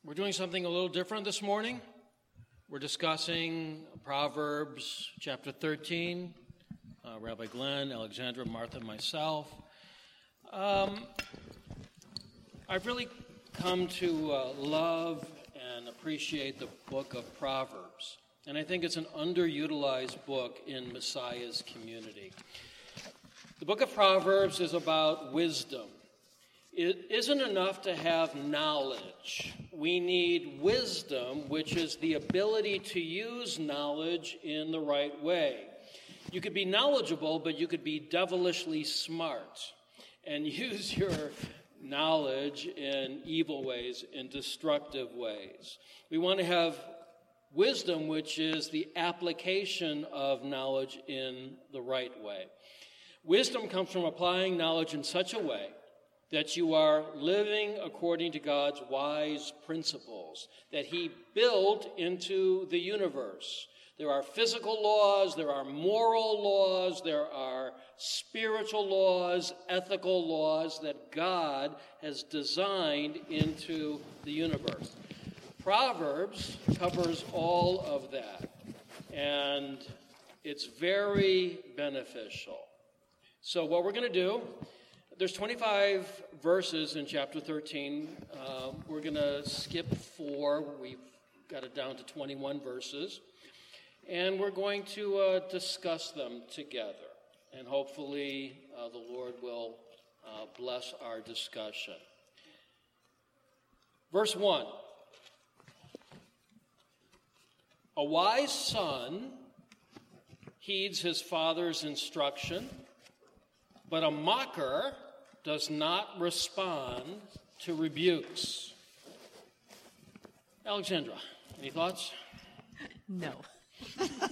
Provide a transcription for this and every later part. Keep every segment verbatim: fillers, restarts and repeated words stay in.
We're doing something a little different this morning. We're discussing Proverbs chapter thirteen. Uh, Rabbi Glenn, Alexandra, Martha, and myself. Um, I've really come to uh, love and appreciate the book of Proverbs. And I think it's an underutilized book in Messiah's community. The book of Proverbs is about wisdom. It isn't enough to have knowledge. We need wisdom, which is the ability to use knowledge in the right way. You could be knowledgeable, but you could be devilishly smart and use your knowledge in evil ways, in destructive ways. We want to have wisdom, which is the application of knowledge in the right way. Wisdom comes from applying knowledge in such a way that you are living according to God's wise principles that He built into the universe. There are physical laws, there are moral laws, there are spiritual laws, ethical laws that God has designed into the universe. Proverbs covers all of that, and it's very beneficial. So what we're going to do, there's twenty-five verses in chapter thirteen. Uh, we're going to skip four. We've got it down to twenty-one verses. And we're going to uh, discuss them together. And hopefully uh, the Lord will uh, bless our discussion. Verse one. A wise son heeds his father's instruction, but a mocker does not respond to rebukes. Alexandra, any thoughts? No. I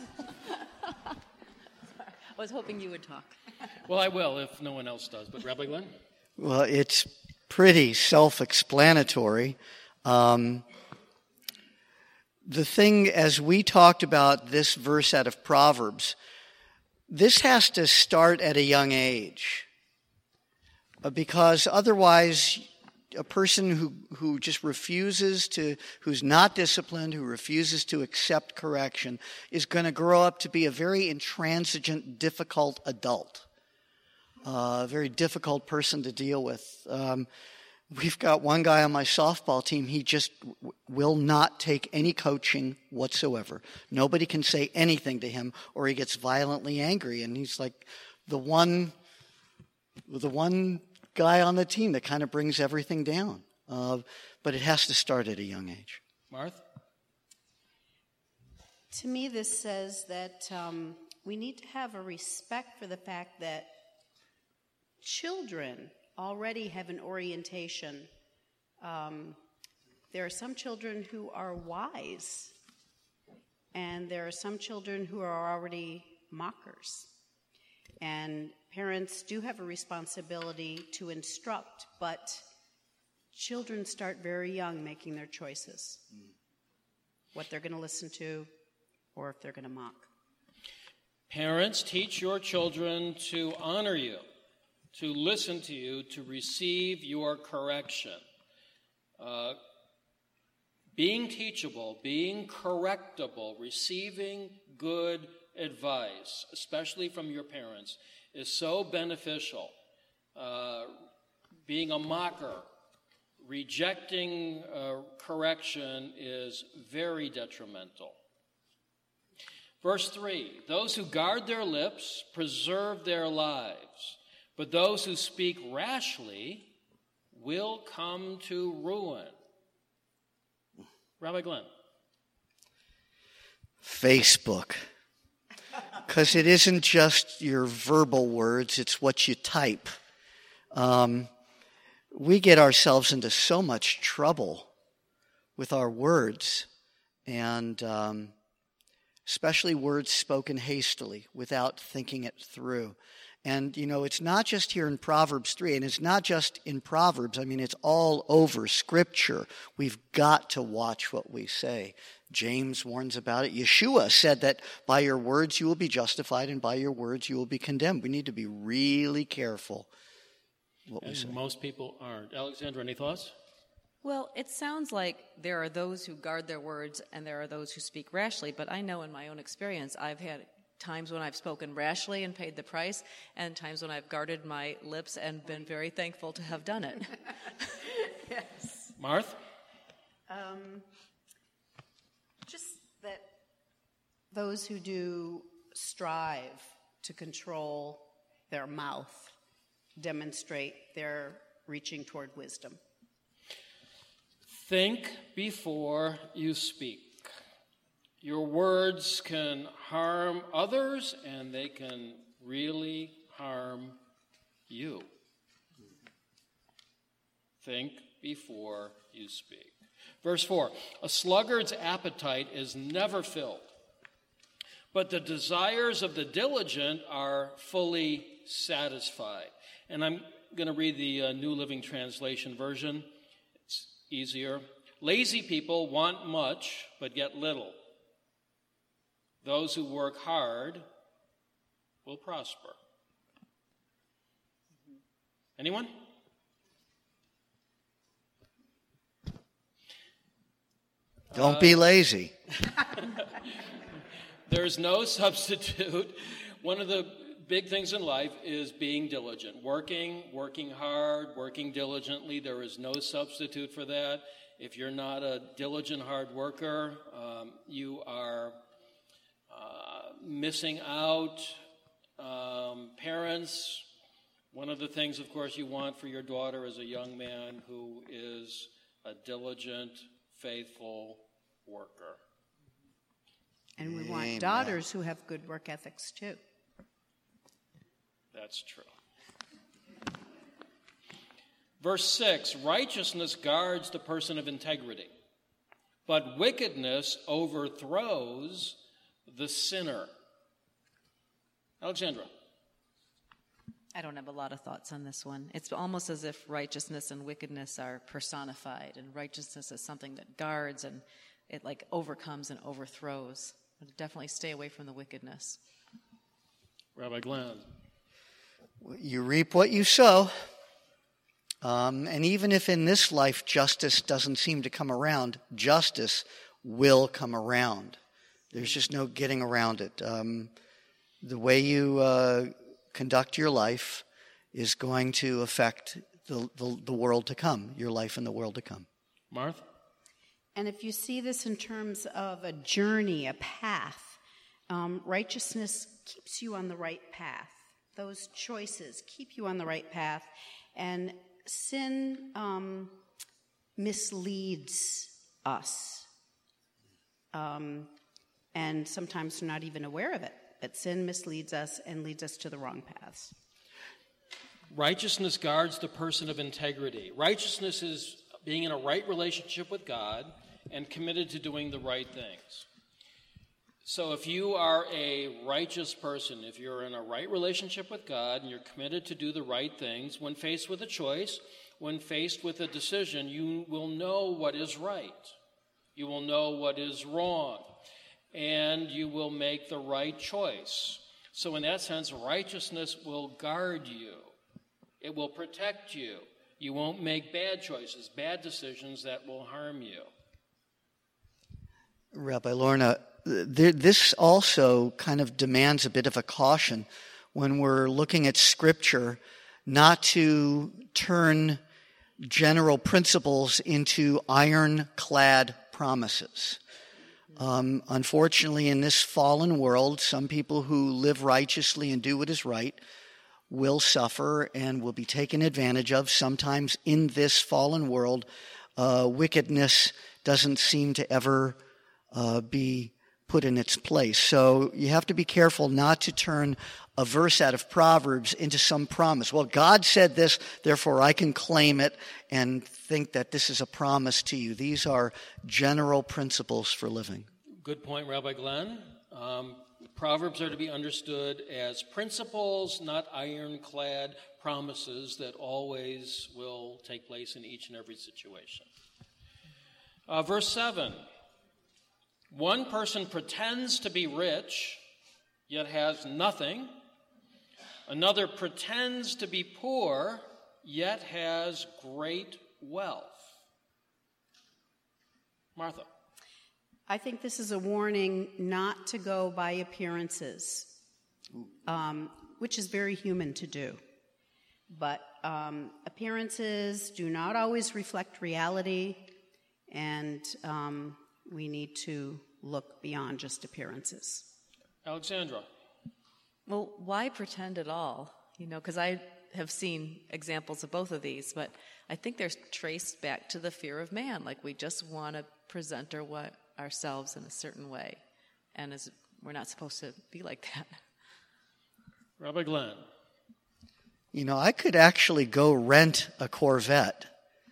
was hoping you would talk. Well, I will if no one else does, but Rabbi Glenn? Well, it's pretty self-explanatory. Um, the thing, as we talked about this verse out of Proverbs, this has to start at a young age, because otherwise a person who, who just refuses to, who's not disciplined, who refuses to accept correction, is going to grow up to be a very intransigent, difficult adult, uh, a very difficult person to deal with. Um, we've got one guy on my softball team, he just w- will not take any coaching whatsoever. Nobody can say anything to him, or he gets violently angry, and he's like the one, the one guy on the team that kind of brings everything down. Uh, but it has to start at a young age. Martha? To me, this says that um, we need to have a respect for the fact that children already have an orientation. Um, there are some children who are wise, and there are some children who are already mockers. And parents do have a responsibility to instruct, but children start very young making their choices, mm. what they're going to listen to or if they're going to mock. Parents, teach your children to honor you, to listen to you, to receive your correction. Uh, being teachable, being correctable, receiving good advice, especially from your parents, is so beneficial. Uh, being a mocker, rejecting uh, correction is very detrimental. Verse three, those who guard their lips preserve their lives, but those who speak rashly will come to ruin. Rabbi Glenn. Facebook. Because it isn't just your verbal words, it's what you type. Um, we get ourselves into so much trouble with our words, and um, especially words spoken hastily without thinking it through. And, you know, it's not just here in Proverbs three, and it's not just in Proverbs. I mean, it's all over Scripture. We've got to watch what we say. James warns about it. Yeshua said that by your words you will be justified, and by your words you will be condemned. We need to be really careful what we And say. most people aren't. Alexandra, any thoughts? Well, it sounds like there are those who guard their words and there are those who speak rashly, but I know in my own experience I've had times when I've spoken rashly and paid the price, and times when I've guarded my lips and been very thankful to have done it. Yes. Martha? Um, just that those who do strive to control their mouth demonstrate they're reaching toward wisdom. Think before you speak. Your words can harm others, and they can really harm you. Think before you speak. Verse four, a sluggard's appetite is never filled, but the desires of the diligent are fully satisfied. And I'm going to read the uh, New Living Translation version. It's easier. Lazy people want much, but get little. Those who work hard will prosper. Anyone? Don't uh, be lazy. There's no substitute. One of the big things in life is being diligent. Working, working hard, working diligently. There is no substitute for that. If you're not a diligent hard worker, um, you are uh, missing out. Um, parents, one of the things, of course, you want for your daughter is a young man who is a diligent, faithful worker. And we Amen. want daughters who have good work ethics, too. That's true. Verse six, righteousness guards the person of integrity, but wickedness overthrows the sinner. Alexandra. I don't have a lot of thoughts on this one. It's almost as if righteousness and wickedness are personified, and righteousness is something that guards and it like overcomes and overthrows. But definitely stay away from the wickedness. Rabbi Glenn. You reap what you sow. Um, and even if in this life justice doesn't seem to come around, justice will come around. There's just no getting around it. Um, the way you uh, conduct your life is going to affect the, the, the world to come, your life in the world to come. Martha? And if you see this in terms of a journey, a path, um, righteousness keeps you on the right path. Those choices keep you on the right path. And sin um, misleads us. Um, and sometimes we're not even aware of it. But sin misleads us and leads us to the wrong paths. Righteousness guards the person of integrity. Righteousness is being in a right relationship with God and committed to doing the right things. So if you are a righteous person, if you're in a right relationship with God and you're committed to do the right things, when faced with a choice, when faced with a decision, you will know what is right. You will know what is wrong. And you will make the right choice. So in that sense, righteousness will guard you. It will protect you. You won't make bad choices, bad decisions that will harm you. Rabbi Lorna, this also kind of demands a bit of a caution when we're looking at Scripture, not to turn general principles into ironclad promises. Um, unfortunately, in this fallen world, some people who live righteously and do what is right will suffer and will be taken advantage of. Sometimes in this fallen world, uh, wickedness doesn't seem to ever uh, be put in its place. So you have to be careful not to turn a verse out of Proverbs into some promise. Well, God said this, therefore I can claim it and think that this is a promise to you. These are general principles for living. Good point, Rabbi Glenn. Um, Proverbs are to be understood as principles, not ironclad promises that always will take place in each and every situation. Uh, verse seven. One person pretends to be rich, yet has nothing. Another pretends to be poor, yet has great wealth. Martha. I think this is a warning not to go by appearances, um, which is very human to do. But um, appearances do not always reflect reality, and um, we need to look beyond just appearances. Alexandra. Well, why pretend at all? You know, because I have seen examples of both of these, but I think they're traced back to the fear of man. Like, we just want to present our what ourselves in a certain way, and as we're not supposed to be like that. Rabbi Glenn. You know, I could actually go rent a Corvette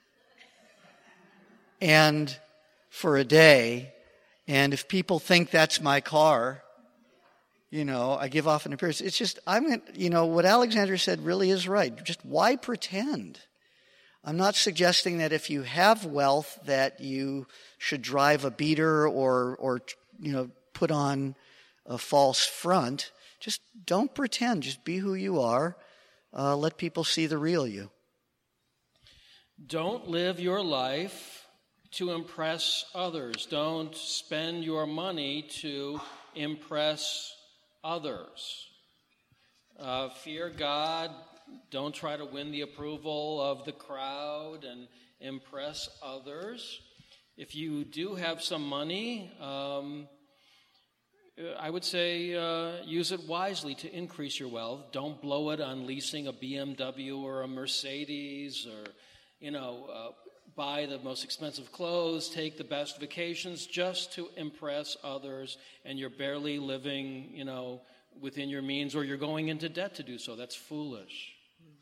and for a day, and if people think that's my car, you know, I give off an appearance. It's just, I'm, you know, what Alexandra said really is right. Just why pretend? I'm not suggesting that if you have wealth that you should drive a beater or, or you know, put on a false front. Just don't pretend. Just be who you are. Uh, let people see the real you. Don't live your life to impress others. Don't spend your money to impress others. Uh, fear God. Don't try to win the approval of the crowd and impress others. If you do have some money, um, I would say uh, use it wisely to increase your wealth. Don't blow it on leasing a B M W or a Mercedes, or, you know, uh, buy the most expensive clothes, take the best vacations just to impress others, and you're barely living, you know, within your means, or you're going into debt to do so. That's foolish.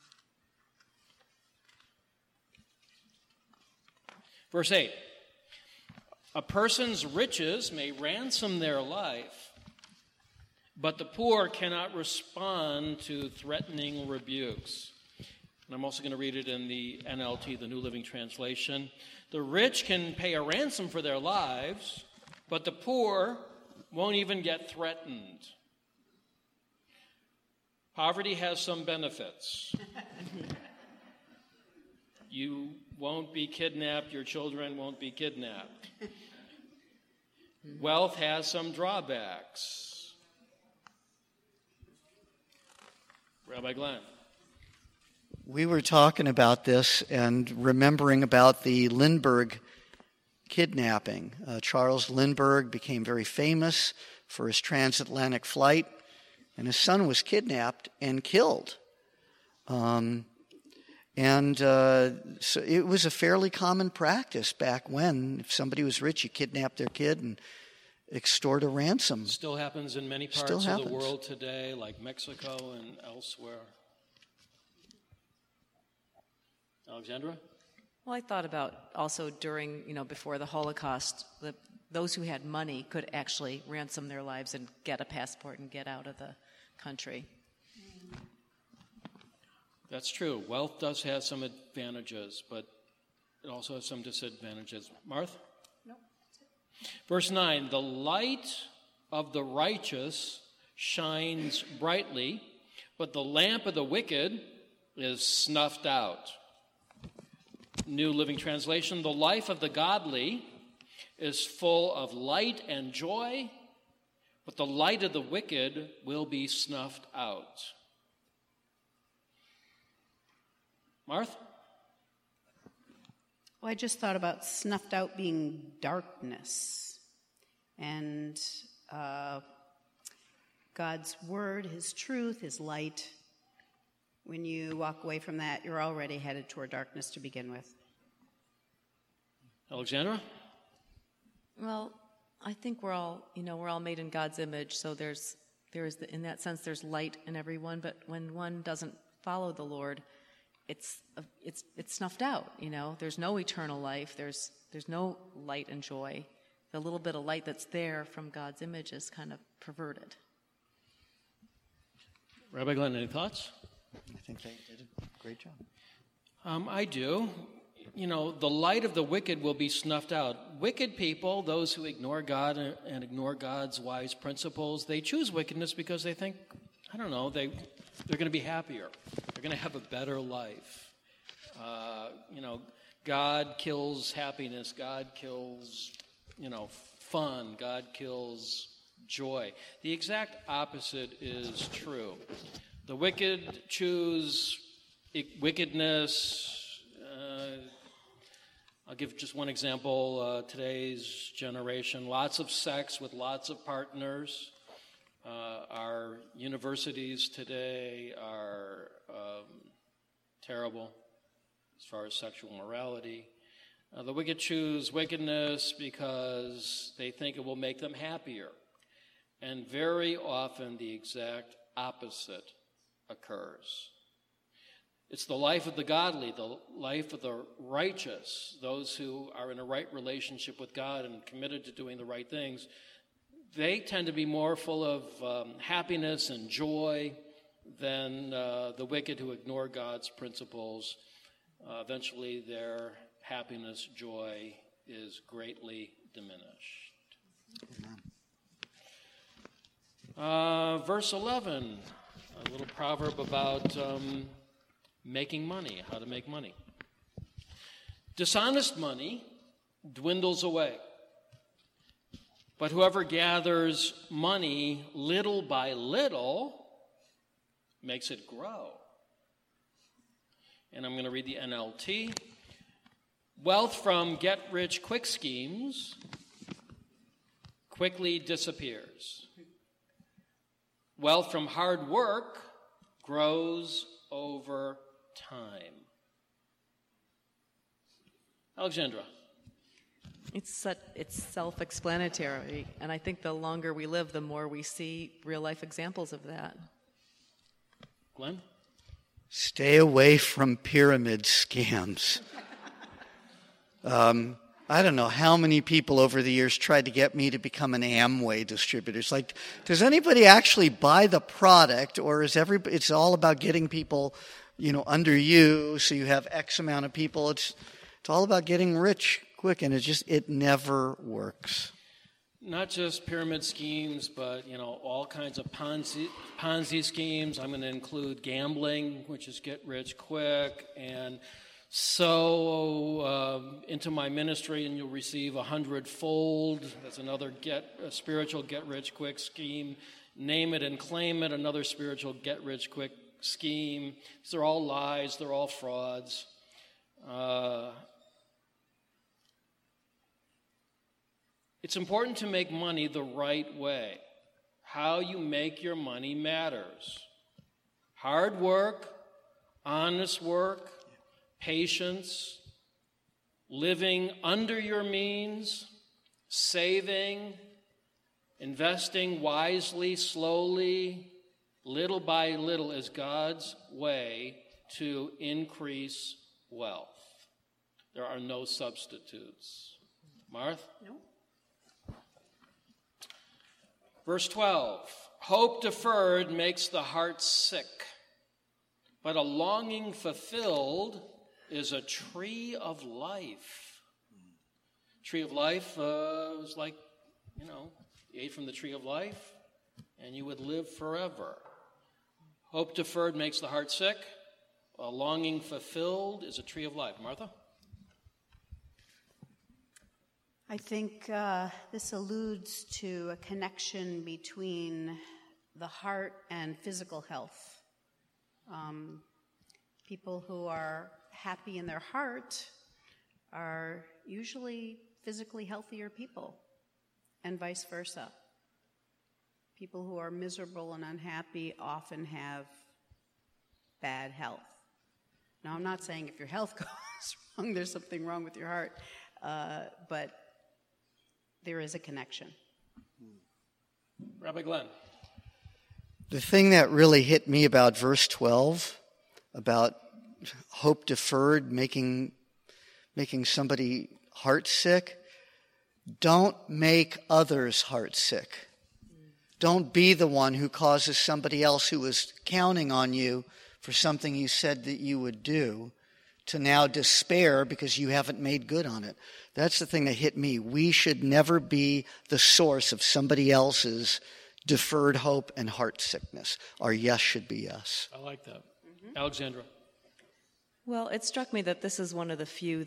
Verse eight. A person's riches may ransom their life, but the poor cannot respond to threatening rebukes. And I'm also going to read it in the N L T, the New Living Translation. The rich can pay a ransom for their lives, but the poor won't even get threatened. Poverty has some benefits. You won't be kidnapped, your children won't be kidnapped. Wealth has some drawbacks. Rabbi Glenn. We were talking about this and remembering about the Lindbergh kidnapping. Uh, Charles Lindbergh became very famous for his transatlantic flight, and his son was kidnapped and killed. Um, and uh, so it was a fairly common practice back when, if somebody was rich, you kidnap their kid and extort a ransom. Still happens in many parts Still of happens. the world today, like Mexico and elsewhere. Alexandra? Well, I thought about also during, you know, before the Holocaust, the, those who had money could actually ransom their lives and get a passport and get out of the country. That's true. Wealth does have some advantages, but it also has some disadvantages. Martha? No. Verse nine, the light of the righteous shines brightly, but the lamp of the wicked is snuffed out. New Living Translation, the life of the godly is full of light and joy, but the light of the wicked will be snuffed out. Martha? Well, I just thought about snuffed out being darkness. And uh, God's word, his truth, his light. When you walk away from that, you're already headed toward darkness to begin with. Alexandra? Well, I think we're all, you know, we're all made in God's image, so there's, there is, the, in that sense, there's light in everyone, but when one doesn't follow the Lord, it's, it's, it's snuffed out, you know. There's no eternal life. There's, there's no light and joy. The little bit of light that's there from God's image is kind of perverted. Rabbi Glenn, any thoughts? I think they did a great job. Um, I do. You know, the light of the wicked will be snuffed out. Wicked people, those who ignore God and ignore God's wise principles, they choose wickedness because they think, I don't know, they, they're going to be happier. They're going to have a better life. Uh, you know, God kills happiness. God kills you know, fun. God kills joy. The exact opposite is true. The wicked choose wickedness. Uh, I'll give just one example. Uh, today's generation, lots of sex with lots of partners. Uh, our universities today are um, terrible as far as sexual morality. Uh, the wicked choose wickedness because they think it will make them happier. And very often the exact opposite occurs. It's the life of the godly, the life of the righteous, those who are in a right relationship with God and committed to doing the right things. They tend to be more full of um, happiness and joy than uh, the wicked who ignore God's principles. Uh, eventually their happiness, joy is greatly diminished. Uh, verse eleven, a little proverb about um, making money, how to make money. Dishonest money dwindles away, but whoever gathers money little by little makes it grow. And I'm going to read the N L T. Wealth from get-rich-quick schemes quickly disappears. Wealth from hard work grows over time. Alexandra. It's such, it's self-explanatory, and I think the longer we live, the more we see real-life examples of that. Glenn? Stay away from pyramid scams. Um, I don't know how many people over the years tried to get me to become an Amway distributor. It's like, does anybody actually buy the product, or is every? It's all about getting people, you know, under you, so you have X amount of people. It's it's all about getting rich quick, and it just it never works. Not just pyramid schemes, but you know, all kinds of Ponzi Ponzi schemes. I'm going to include gambling, which is get rich quick, and sow um, into my ministry and you'll receive a hundredfold. That's another get a spiritual get rich quick scheme. Name it and claim it, another spiritual get rich quick scheme. These are all lies. They're all frauds. Uh, it's important to make money the right way. How you make your money matters. Hard work, honest work, patience, living under your means, saving, investing wisely, slowly, little by little is God's way to increase wealth. There are no substitutes. Martha? No. Verse twelve, hope deferred makes the heart sick, but a longing fulfilled is a tree of life. Tree of life uh, was like, you know, you ate from the tree of life and you would live forever. Hope deferred makes the heart sick. A longing fulfilled is a tree of life. Martha? I think uh, this alludes to a connection between the heart and physical health. Um, people who are happy in their heart are usually physically healthier people, and vice versa. People who are miserable and unhappy often have bad health. Now, I'm not saying if your health goes wrong, there's something wrong with your heart, uh, but there is a connection. Rabbi Glenn. The thing that really hit me about verse twelve, about hope deferred, making making somebody heart sick, don't make others heart sick. Don't be the one who causes somebody else who was counting on you for something you said that you would do to now despair because you haven't made good on it. That's the thing that hit me. We should never be the source of somebody else's deferred hope and heart sickness. Our yes should be yes. I like that. Mm-hmm. Alexandra. Well, it struck me that this is one of the few that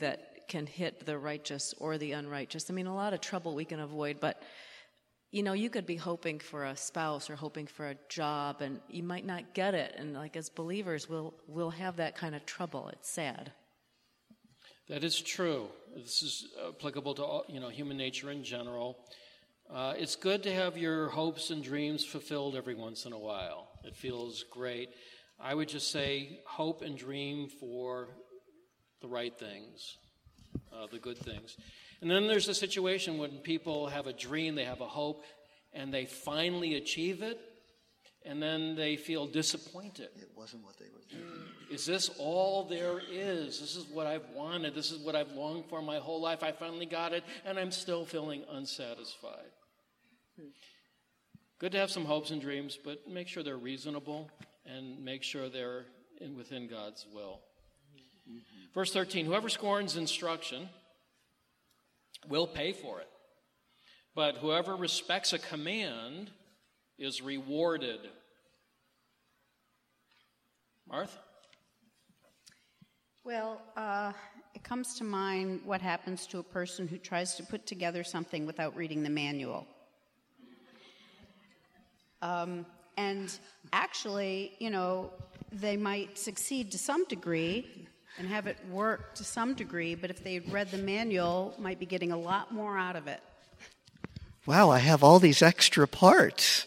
can hit the righteous or the unrighteous. I mean, a lot of trouble we can avoid, but, you know, you could be hoping for a spouse or hoping for a job, and you might not get it. And, like, as believers, we'll, we'll have that kind of trouble. It's sad. That is true. This is applicable to all, you know, human nature in general. Uh, it's good to have your hopes and dreams fulfilled every once in a while. It feels great. I would just say hope and dream for the right things, uh, the good things. And then there's a situation when people have a dream, they have a hope, and they finally achieve it, and then they feel disappointed. It wasn't what they were doing. Is this all there is? This is what I've wanted. This is what I've longed for my whole life. I finally got it, and I'm still feeling unsatisfied. Hmm. Good to have some hopes and dreams, but make sure they're reasonable and make sure they're in, within God's will. Mm-hmm. Verse thirteen, whoever scorns instruction will pay for it, but whoever respects a command is rewarded. Martha? Well, uh, it comes to mind what happens to a person who tries to put together something without reading the manual. Um, and actually, you know, they might succeed to some degree and have it work to some degree, but if they had read the manual, might be getting a lot more out of it. Wow, I have all these extra parts.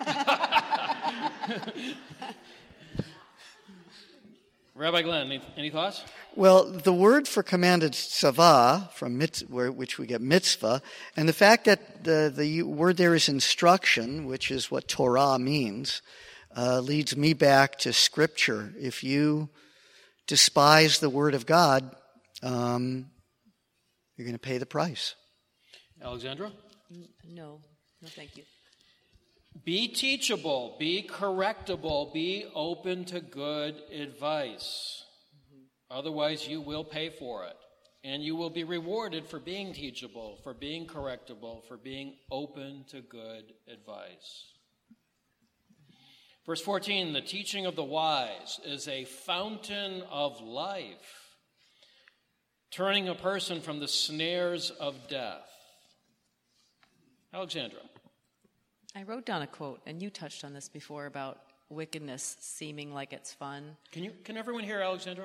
Rabbi Glenn, any, any thoughts? Well, the word for commanded tzavah, from mitz, where, which we get mitzvah, and the fact that the, the word there is instruction, which is what Torah means, uh, leads me back to Scripture. If you despise the word of God, um, you're going to pay the price. Alexandra? No, no thank you. Be teachable, be correctable, be open to good advice. Mm-hmm. Otherwise, you will pay for it. And you will be rewarded for being teachable, for being correctable, for being open to good advice. Verse fourteen, the teaching of the wise is a fountain of life, turning a person from the snares of death. Alexandra. I wrote down a quote, and you touched on this before about wickedness seeming like it's fun. Can you? Can everyone hear Alexandra?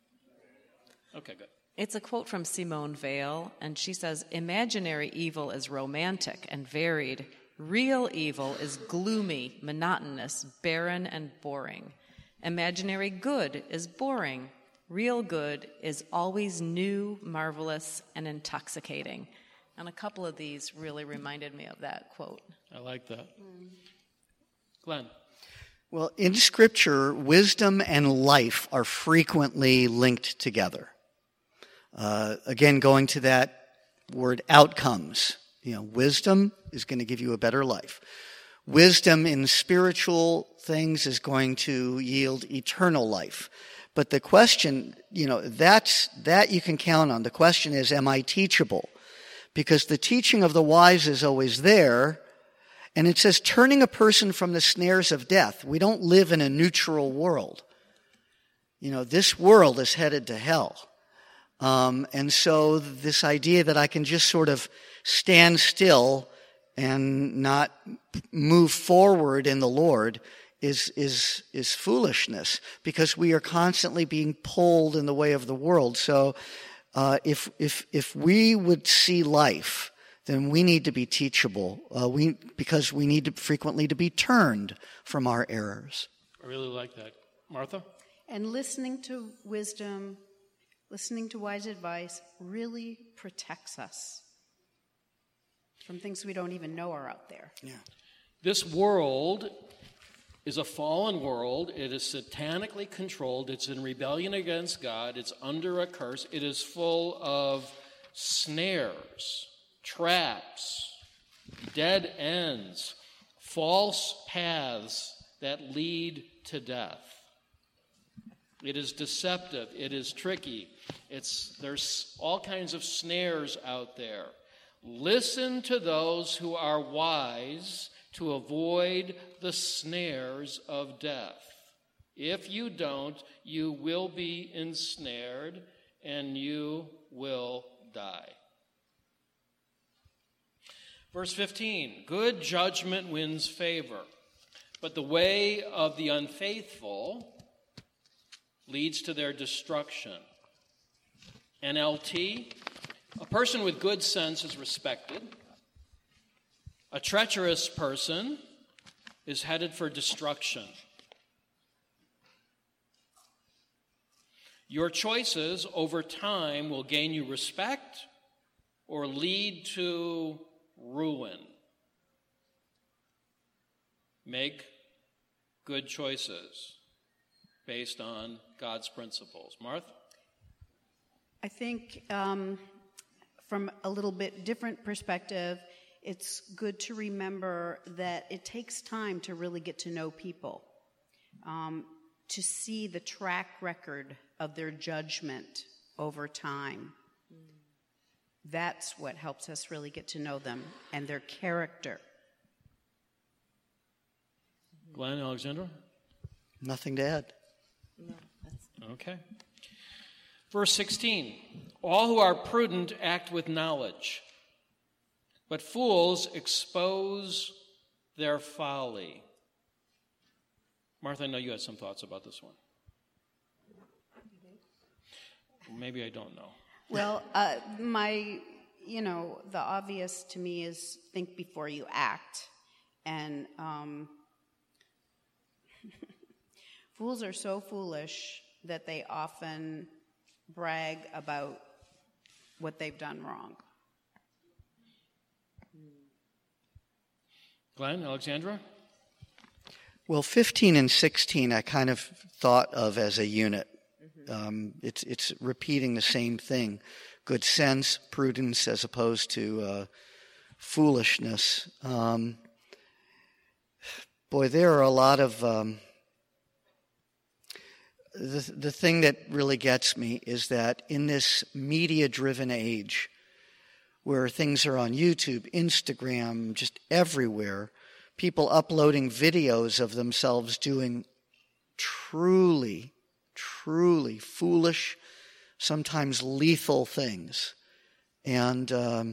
Okay, good. It's a quote from Simone Weil, and she says, imaginary evil is romantic and varied. Real evil is gloomy, monotonous, barren, and boring. Imaginary good is boring. Real good is always new, marvelous, and intoxicating. And a couple of these really reminded me of that quote. I like that. Mm. Glenn. Well, in Scripture, wisdom and life are frequently linked together. Uh, again, going to that word outcomes. You know, wisdom is going to give you a better life. Wisdom in spiritual things is going to yield eternal life. But the question, you know, that's, that you can count on. The question is, am I teachable? Because the teaching of the wise is always there. And it says, turning a person from the snares of death. We don't live in a neutral world. You know, this world is headed to hell. Um, and so this idea that I can just sort of stand still and not move forward in the Lord is, is, is foolishness, because we are constantly being pulled in the way of the world. So, uh, if, if, if we would see life, then we need to be teachable, uh, we, because we need to frequently to be turned from our errors. I really like that. Martha? And listening to wisdom, listening to wise advice really protects us from things we don't even know are out there. Yeah. This world is a fallen world. It is satanically controlled. It's in rebellion against God. It's under a curse. It is full of snares, traps, dead ends, false paths that lead to death. It is deceptive. It is tricky. It's, there's all kinds of snares out there. Listen to those who are wise to avoid the snares of death. If you don't, you will be ensnared and you will die. Verse fifteen, good judgment wins favor, but the way of the unfaithful leads to their destruction. N L T, a person with good sense is respected. A treacherous person is headed for destruction. Your choices over time will gain you respect or lead to ruin. Make good choices based on God's principles. Martha? I think um, from a little bit different perspective, it's good to remember that it takes time to really get to know people, um, to see the track record of their judgment over time. That's what helps us really get to know them and their character. Glenn, Alexandra? Nothing to add. No, that's... Okay. Verse sixteen, all who are prudent act with knowledge, but fools expose their folly. Martha, I know you had some thoughts about this one. Maybe I don't know. Well, uh, my, you know, the obvious to me is think before you act. And um, fools are so foolish that they often brag about what they've done wrong. Glenn, Alexandra? Well, fifteen and sixteen I kind of thought of as a unit. Um, it's it's repeating the same thing. Good sense, prudence, as opposed to uh, foolishness. Um, boy, there are a lot of... Um, the, the thing that really gets me is that in this media-driven age, where things are on YouTube, Instagram, just everywhere, people uploading videos of themselves doing truly truly foolish, sometimes lethal things. And um,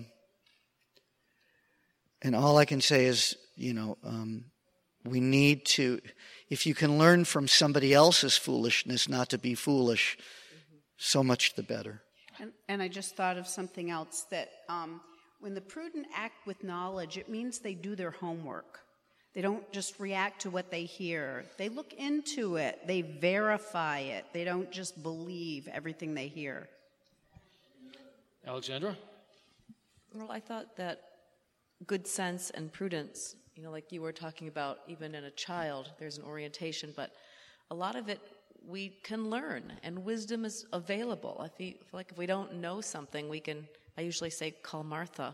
and all I can say is, you know, um, we need to, if you can learn from somebody else's foolishness not to be foolish, mm-hmm. so much the better. And, and I just thought of something else, that um, when the prudent act with knowledge, it means they do their homework. They don't just react to what they hear. They look into it. They verify it. They don't just believe everything they hear. Alexandra? Well, I thought that good sense and prudence, you know, like you were talking about, even in a child, there's an orientation, but a lot of it we can learn, and wisdom is available. I feel like if we don't know something, we can, I usually say, call Martha.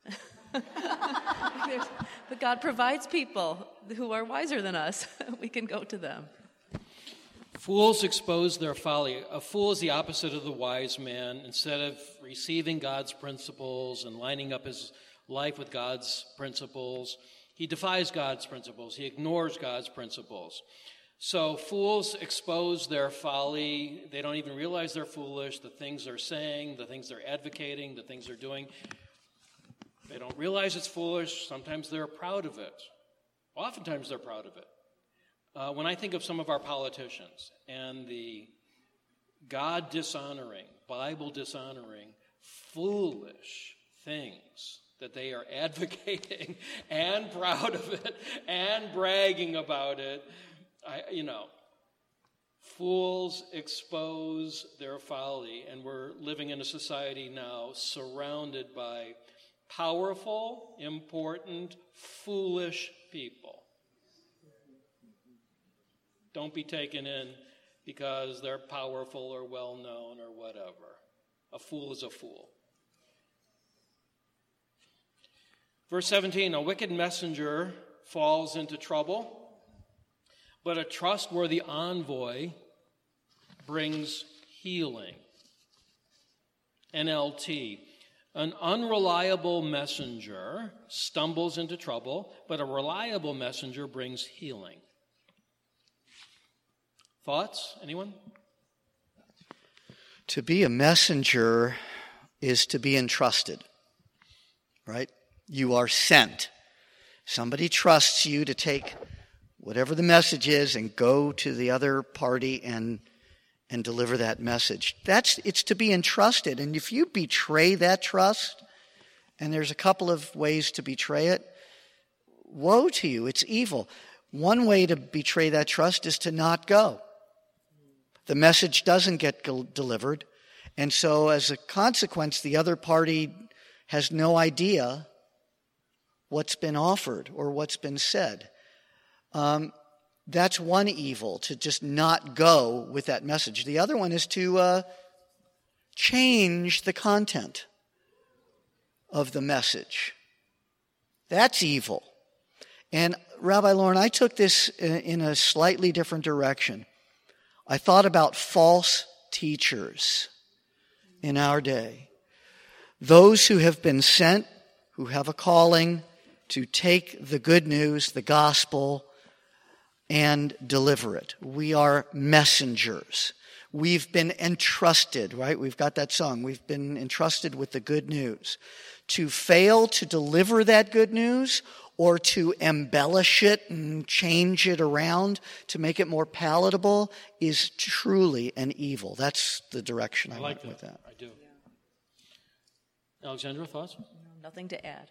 But God provides people who are wiser than us. We can go to them. Fools expose their folly. A fool is the opposite of the wise man. Instead of receiving God's principles and lining up his life with God's principles, he defies God's principles. He ignores God's principles. So fools expose their folly. They don't even realize they're foolish. The things they're saying, the things they're advocating, the things they're doing, they don't realize it's foolish. Sometimes they're proud of it. Oftentimes they're proud of it. Uh, when I think of some of our politicians and the God-dishonoring, Bible-dishonoring, foolish things that they are advocating and proud of it and bragging about it, I, you know, fools expose their folly, and we're living in a society now surrounded by powerful, important, foolish people. Don't be taken in because they're powerful or well-known or whatever. A fool is a fool. Verse seventeen, a wicked messenger falls into trouble, but a trustworthy envoy brings healing. N L T, an unreliable messenger stumbles into trouble, but a reliable messenger brings healing. Thoughts? Anyone? To be a messenger is to be entrusted, right? You are sent. Somebody trusts you to take whatever the message is and go to the other party and and deliver that message. That's it's to be entrusted. And if you betray that trust, and there's a couple of ways to betray it, woe to you, it's evil. One way to betray that trust is to not go. The message doesn't get delivered, and so as a consequence, the other party has no idea what's been offered or what's been said. Um, that's one evil, to just not go with that message. The other one is to uh, change the content of the message. That's evil. And Rabbi Lauren, I took this in a slightly different direction. I thought about false teachers in our day. Those who have been sent, who have a calling to take the good news, the gospel, and deliver it. We are messengers. We've been entrusted, right? We've got that song. We've been entrusted with the good news. To fail to deliver that good news, or to embellish it and change it around to make it more palatable, is truly an evil. That's the direction I, I like went that. with that. I do. Yeah. Alexandra, thoughts? Nothing to add.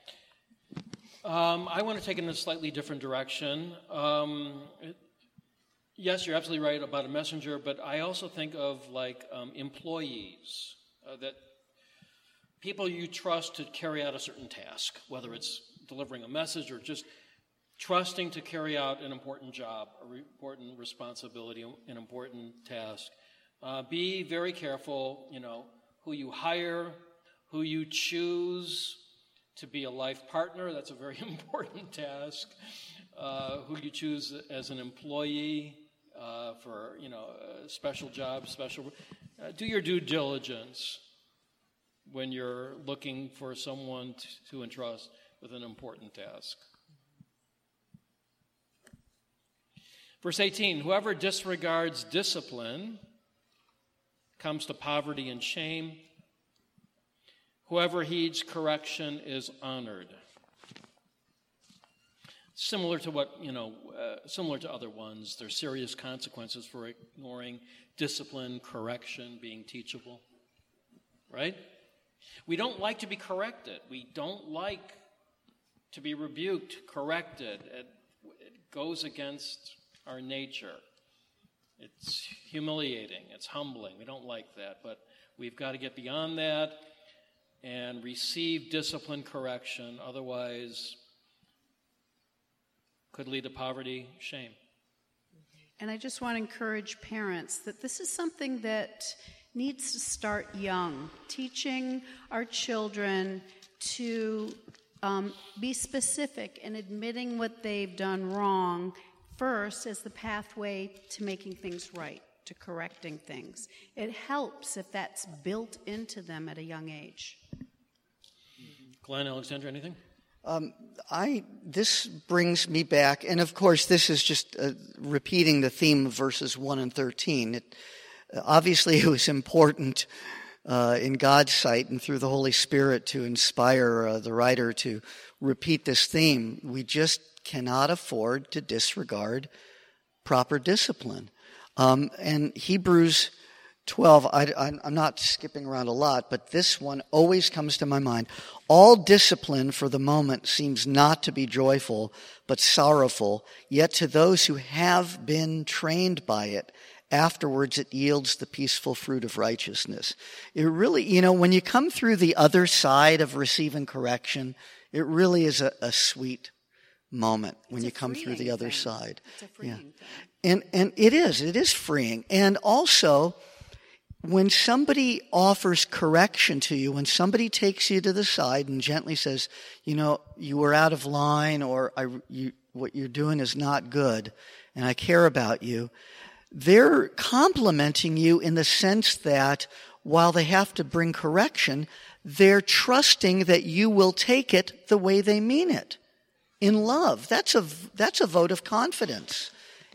Um, I want to take it in a slightly different direction. Um, it, yes, you're absolutely right about a messenger, but I also think of like um, employees, uh, that people you trust to carry out a certain task, whether it's delivering a message or just trusting to carry out an important job, a re- important responsibility, an important task. Uh, be very careful, you know, who you hire, who you choose to be a life partner. That's a very important task. Uh, who you choose as an employee uh, for, you know, a special job, special. Uh, do your due diligence when you're looking for someone t- to entrust with an important task. Verse eighteen, whoever disregards discipline comes to poverty and shame. Whoever heeds correction is honored. Similar to what, you know, uh, similar to other ones, there's serious consequences for ignoring discipline, correction, being teachable. Right? We don't like to be corrected. We don't like to be rebuked, corrected. It, it goes against our nature. It's humiliating. It's humbling. We don't like that. But we've got to get beyond that and receive discipline, correction. Otherwise, could lead to poverty, shame. And I just want to encourage parents that this is something that needs to start young, teaching our children to um, be specific and admitting what they've done wrong first as the pathway to making things right, to correcting things. It helps if that's built into them at a young age. Glenn, Alexandra, anything? Um, I this brings me back, and of course this is just uh, repeating the theme of verses one and thirteen. It, uh, obviously it was important uh, in God's sight and through the Holy Spirit to inspire uh, the writer to repeat this theme. We just cannot afford to disregard proper discipline. Um, and Hebrews twelve, I, I, I'm not skipping around a lot, but this one always comes to my mind. All discipline for the moment seems not to be joyful, but sorrowful. Yet to those who have been trained by it, afterwards it yields the peaceful fruit of righteousness. It really, you know, when you come through the other side of receiving correction, it really is a, a sweet moment when you come through the other thing. side. It's a freeing yeah. thing. And and it is, it is freeing. And also, when somebody offers correction to you, when somebody takes you to the side and gently says, you know, you were out of line, or I, you, what you're doing is not good, and I care about you, they're complimenting you in the sense that while they have to bring correction, they're trusting that you will take it the way they mean it, in love. That's a, that's a vote of confidence.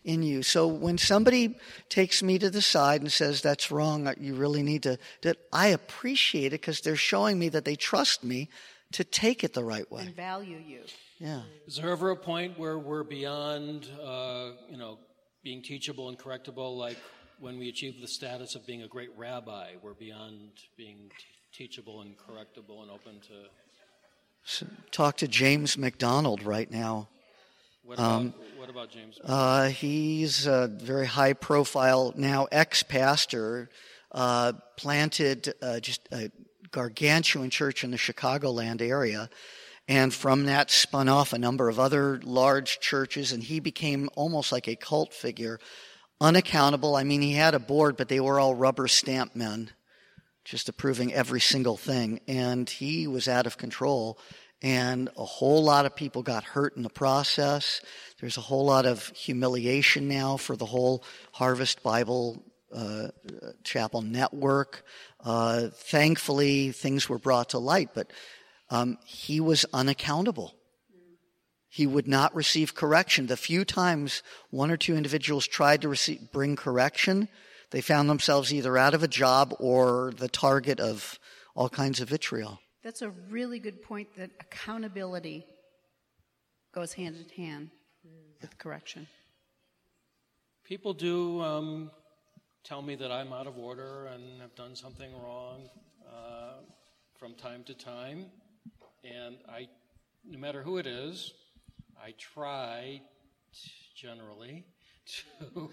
in you. So when somebody takes me to the side and says, that's wrong, you really need to, that I appreciate it because they're showing me that they trust me to take it the right way. And value you. Yeah. Is there ever a point where we're beyond, uh, you know, being teachable and correctable, like when we achieve the status of being a great rabbi, we're beyond being t- teachable and correctable and open to... So talk to James McDonald right now. What about, Um, what about James? Uh, he's a very high profile, now ex-pastor, uh, planted uh, just a gargantuan church in the Chicagoland area. And from that spun off a number of other large churches, and he became almost like a cult figure, unaccountable. I mean, he had a board, but they were all rubber stamp men, just approving every single thing. And he was out of control. And a whole lot of people got hurt in the process. There's a whole lot of humiliation now for the whole Harvest Bible uh, Chapel network. Uh, thankfully, things were brought to light, but um, he was unaccountable. He would not receive correction. The few times one or two individuals tried to receive, bring correction, they found themselves either out of a job or the target of all kinds of vitriol. That's a really good point, that accountability goes hand in hand with correction. People do um, tell me that I'm out of order and have done something wrong uh, from time to time. And I, no matter who it is, I try t- generally to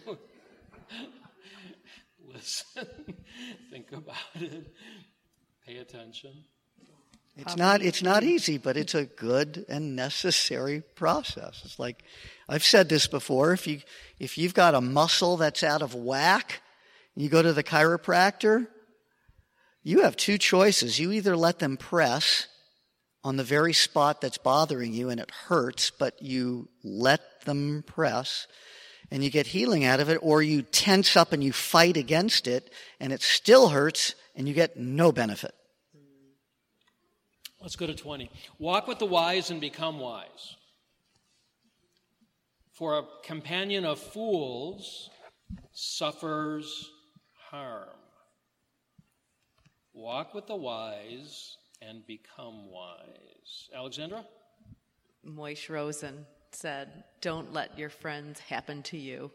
listen, think about it, pay attention. It's not, it's not easy, but it's a good and necessary process. It's like, I've said this before, if you, if you've got a muscle that's out of whack, you go to the chiropractor, you have two choices. You either let them press on the very spot that's bothering you and it hurts, but you let them press and you get healing out of it, or you tense up and you fight against it and it still hurts and you get no benefit. Let's go to twenty. Walk with the wise and become wise. For a companion of fools suffers harm. Walk with the wise and become wise. Alexandra? Moish Rosen said, don't let your friends happen to you.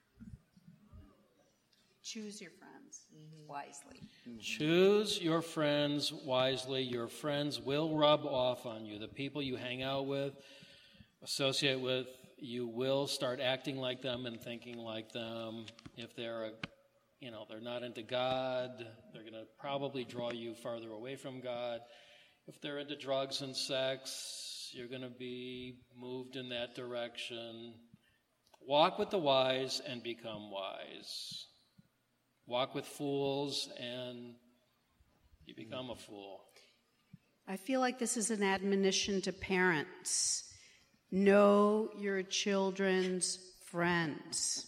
Choose your friends wisely. Choose your friends wisely. Your friends will rub off on you. The people you hang out with, associate with, you will start acting like them and thinking like them. If they're, a, you know, they're not into God, they're going to probably draw you farther away from God. If they're into drugs and sex, you're going to be moved in that direction. Walk with the wise and become wise. Walk with fools and you become a fool. I feel like this is an admonition to parents. Know your children's friends.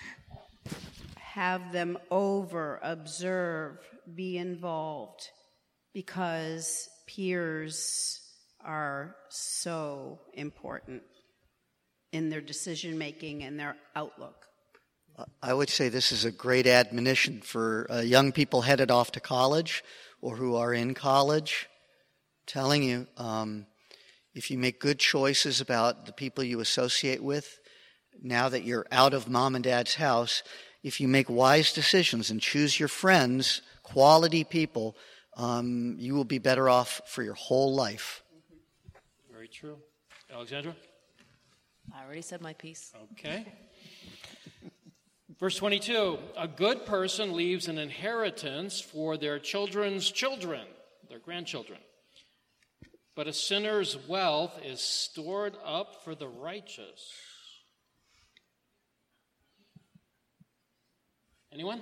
Have them over, observe, be involved, because peers are so important in their decision making and their outlook. I would say this is a great admonition for uh, young people headed off to college or who are in college. Telling you, um, if you make good choices about the people you associate with, now that you're out of mom and dad's house, if you make wise decisions and choose your friends, quality people, um, you will be better off for your whole life. Very true. Alexandra? I already said my piece. Okay. Verse twenty-two, a good person leaves an inheritance for their children's children, their grandchildren. But a sinner's wealth is stored up for the righteous. Anyone?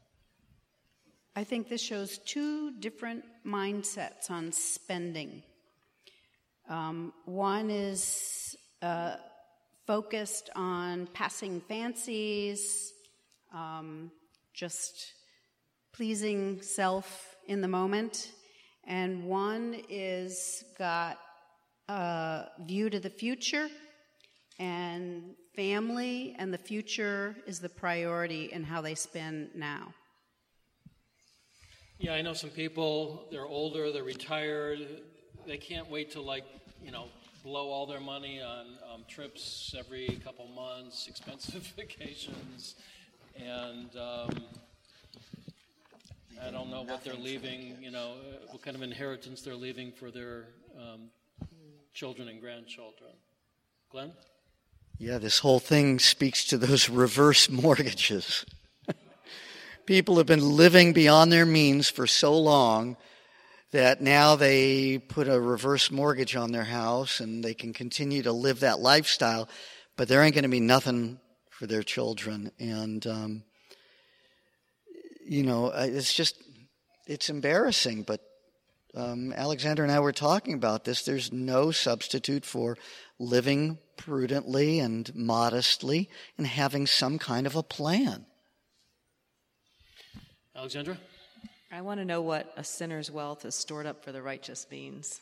I think this shows two different mindsets on spending. Um, one is uh, focused on passing fancies, um, just pleasing self in the moment. And one is got a view to the future and family and the future is the priority in how they spend now. Yeah, I know some people, they're older, they're retired, they can't wait to, like, you know, blow all their money on um, trips every couple months, expensive vacations, and um, I don't know what they're leaving, you know, what kind of inheritance they're leaving for their um, children and grandchildren. Glenn? Yeah, this whole thing speaks to those reverse mortgages. People have been living beyond their means for so long that now they put a reverse mortgage on their house and they can continue to live that lifestyle, but there ain't going to be nothing for their children. And, um, you know, it's just, it's embarrassing, but um, Alexandra and I were talking about this. There's no substitute for living prudently and modestly and having some kind of a plan. Alexandra? I want to know what a sinner's wealth is stored up for the righteous means.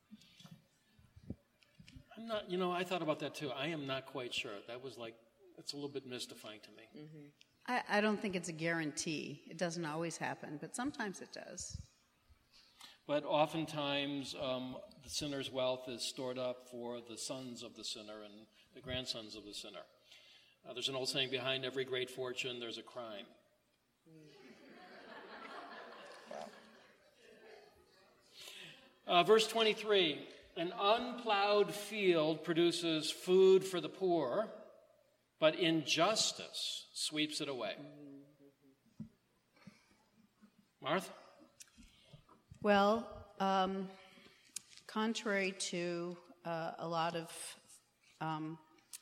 I'm not, you know, I thought about that too. I am not quite sure. That was like, it's a little bit mystifying to me. Mm-hmm. I, I don't think it's a guarantee. It doesn't always happen, but sometimes it does. But oftentimes, um, the sinner's wealth is stored up for the sons of the sinner and the grandsons of the sinner. Uh, there's an old saying, behind every great fortune, there's a crime. Uh, verse twenty-three, an unplowed field produces food for the poor, but injustice sweeps it away. Martha? Well, um, contrary to uh, a lot of um,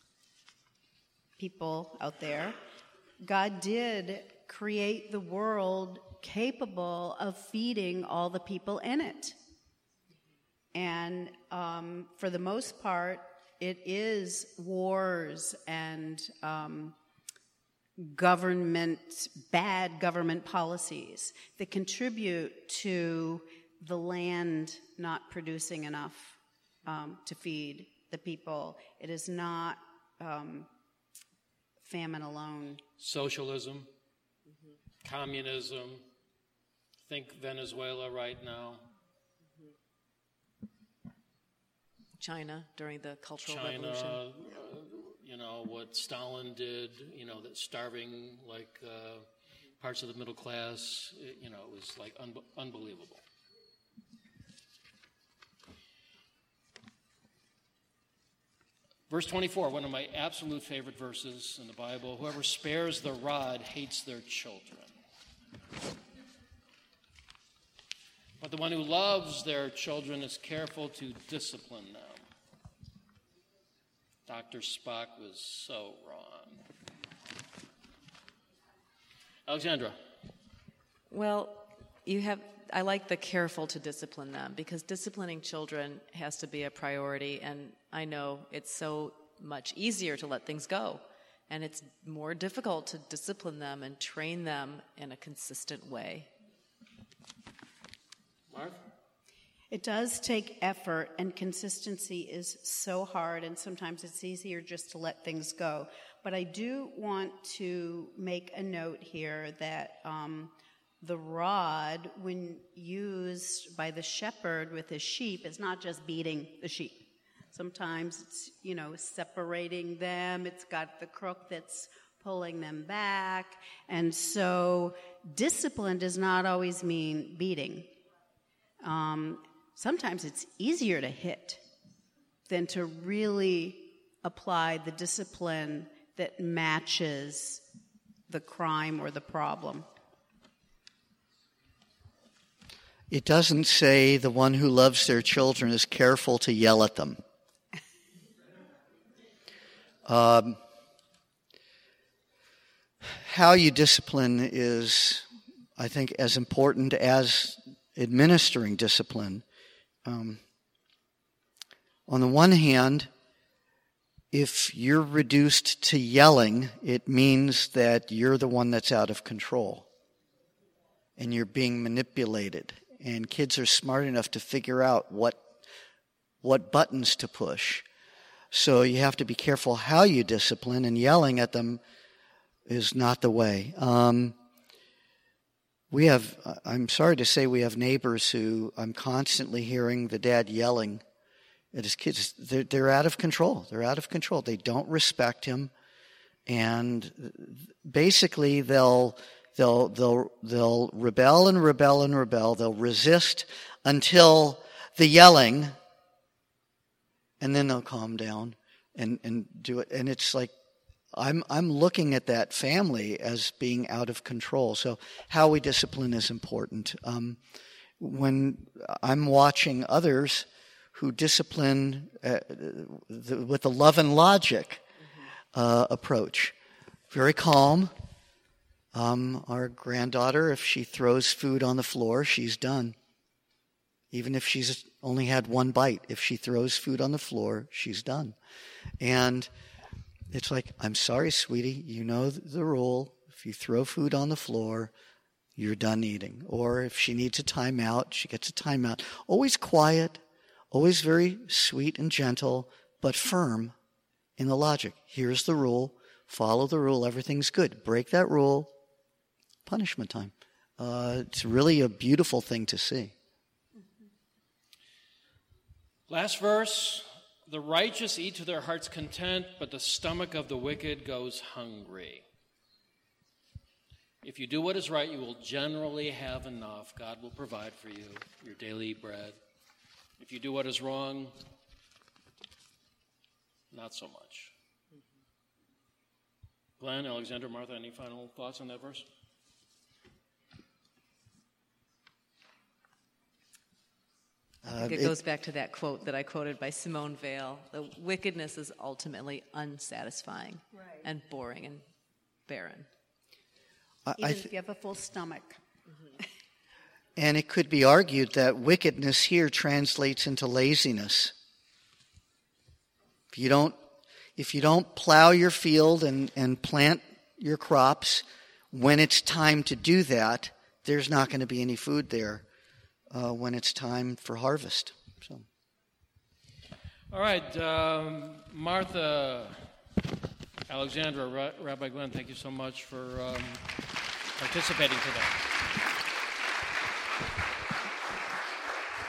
people out there, God did create the world capable of feeding all the people in it. And um, for the most part, it is wars and um, government, bad government policies that contribute to the land not producing enough um, to feed the people. It is not um, famine alone. Socialism, mm-hmm. Communism, think Venezuela right now. China during the Cultural China, Revolution. uh, you know, what Stalin did, you know, that starving, like, uh, parts of the middle class, it, you know, it was, like, un- unbelievable. Verse twenty-four, one of my absolute favorite verses in the Bible, whoever spares the rod hates their children. But the one who loves their children is careful to discipline them. Doctor Spock was so wrong. Alexandra. Well, you have, I like the careful to discipline them, because disciplining children has to be a priority, and I know it's so much easier to let things go, and it's more difficult to discipline them and train them in a consistent way. Mark? It does take effort, and consistency is so hard, and sometimes it's easier just to let things go. But I do want to make a note here that um, the rod, when used by the shepherd with his sheep, is not just beating the sheep. Sometimes it's, you know, separating them. It's got the crook that's pulling them back. And so discipline does not always mean beating. Um, sometimes it's easier to hit than to really apply the discipline that matches the crime or the problem. It doesn't say the one who loves their children is careful to yell at them. um, how you discipline is, I think, as important as administering discipline. Um, on the one hand, if you're reduced to yelling, it means that you're the one that's out of control and you're being manipulated. And kids are smart enough to figure out what what buttons to push. So you have to be careful how you discipline, and yelling at them is not the way. Um, we have, I'm sorry to say, we have neighbors who I'm constantly hearing the dad yelling at his kids. They're, they're out of control. They're out of control. They don't respect him. And basically they'll they'll they'll they'll rebel and rebel and rebel. They'll resist until the yelling, and then they'll calm down and, and do it. And it's like I'm I'm looking at that family as being out of control. So how we discipline is important. Um, when I'm watching others who discipline uh, the, with the love and logic Uh, approach. Very calm. Um, our granddaughter, if she throws food on the floor, she's done. Even if she's only had one bite, if she throws food on the floor, she's done. And it's like, I'm sorry, sweetie, you know the rule. If you throw food on the floor, you're done eating. Or if she needs a timeout, she gets a timeout. Always quiet, always very sweet and gentle, but firm in the logic. Here's the rule. Follow the rule. Everything's good. Break that rule. Punishment time. Uh, it's really a beautiful thing to see. Last verse. The righteous eat to their heart's content, but the stomach of the wicked goes hungry. If you do what is right, you will generally have enough. God will provide for you your daily bread. If you do what is wrong, not so much. Glenn, Alexandra, Martha, any final thoughts on that verse? I think it, it goes back to that quote that I quoted by Simone Weil. The wickedness is ultimately unsatisfying right. and boring and barren. I, Even I th- if you have a full stomach. Mm-hmm. And it could be argued that wickedness here translates into laziness. If you don't, if you don't plow your field and, and plant your crops, when it's time to do that, there's not going to be any food there uh, when it's time for harvest. So, all right, um, Martha, Alexandra, Ra- Rabbi Glenn, thank you so much for um, participating today.